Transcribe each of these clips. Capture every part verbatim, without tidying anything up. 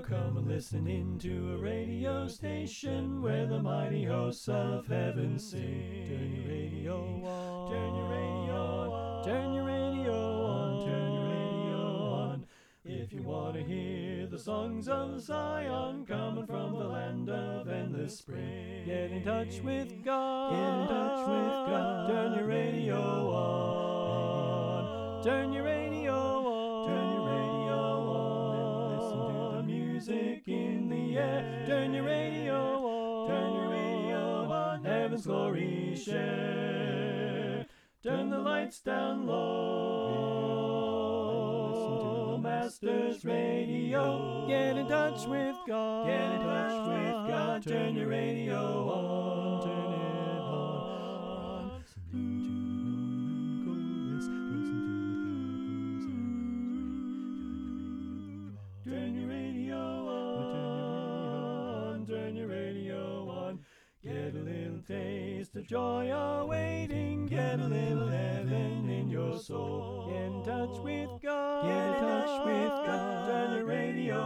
come and listen into a radio station where the mighty hosts of heaven sing. Turn your radio on. Turn your radio on. Turn your radio on. Turn your radio on. If you want to hear the songs of Zion coming from the land of endless spring, Get in touch with God. Get in touch with God. Turn your radio on. Turn your radio on. Turn your radio on and listen to the music in the air. Turn your radio on. Turn your radio on. Heaven's glory share. Turn the lights down low. Listen to the Masters Radio. Get in touch with God. Get in touch with God. Turn your radio on. Turn it on. Listening to the Northern Chorus. Listen to the Turn your radio on. Turn your radio on. Get a little taste of joy awaiting. Get a little heaven in your soul. Get in touch with God. Get in touch with God. Turn your radio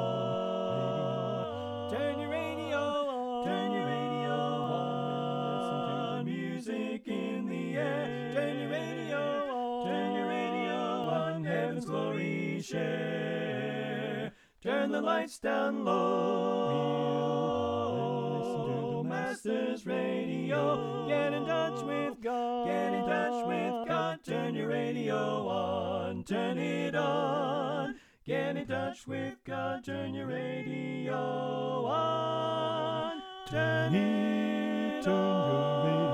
on. Turn your radio on. Turn your radio on. Listen to the music in the air. Turn your radio on. Turn your radio on. Heaven's glory share. Turn the lights down low. Listen to the Masters Radio. Get in touch with God. Get in touch with God. Turn your radio on. Turn it on. Get in touch with God. Turn your radio on. Turn it on.